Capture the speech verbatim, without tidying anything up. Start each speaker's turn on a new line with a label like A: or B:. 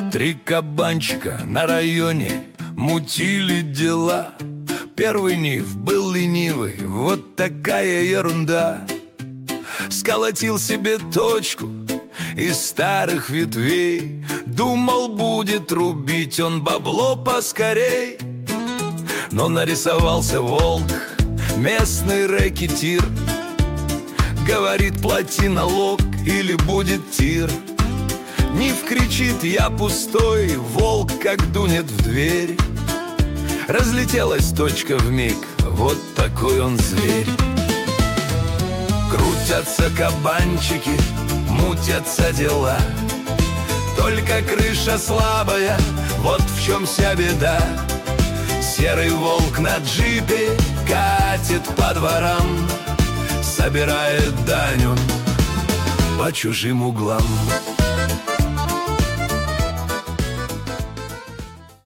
A: Три кабанчика на районе мутили дела. Первый нив был ленивый, вот такая ерунда. Сколотил себе точку из старых ветвей, думал, будет рубить он бабло поскорей. Но нарисовался волк, местный рэкетир. Говорит, плати налог или будет тир. Нив кричит, я пустой, волк как дунет в дверь. Разлетелась точка вмиг, вот такой он зверь. Крутятся кабанчики, мутятся дела. Только крыша слабая, вот в чем вся беда. Серый волк на джипе катит по дворам, собирает дань он по чужим углам.